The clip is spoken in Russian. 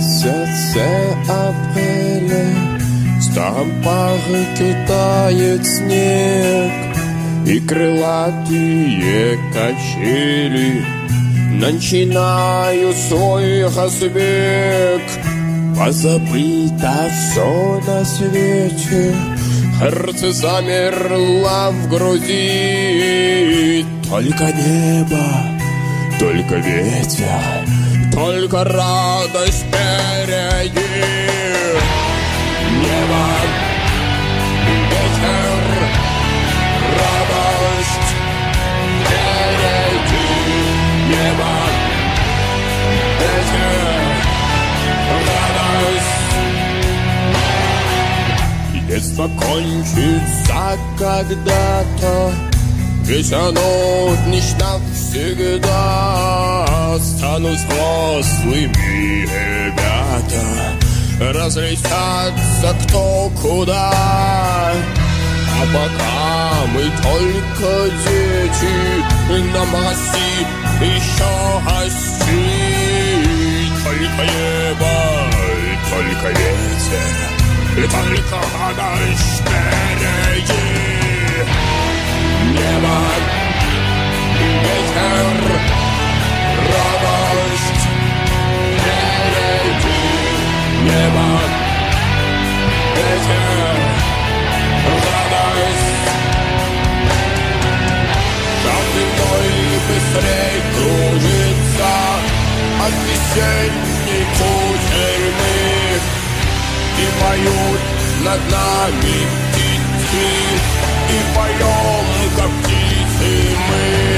месяце апреля в старом парке тает снег, и крылатые качели начинают свой разбег. Позабыто все на свете, сердце замерло в груди. Только небо, только ветер, только радость впереди. Небо, ветер, радость впереди. Небо, ветер, радость. И детство кончится когда-то, ведь оно лишь навсегда. Станут взрослыми ребята, разлетятся кто куда. А пока мы только дети, нам расти еще расти. Только небо, только ветер, и только радость впереди. Небо, ветер, радость впереди. Небо, ветер, радость. Каждый мной быстрей кружится от весенней кутерьмы, и поют над нами птицы, и поем, как птицы мы.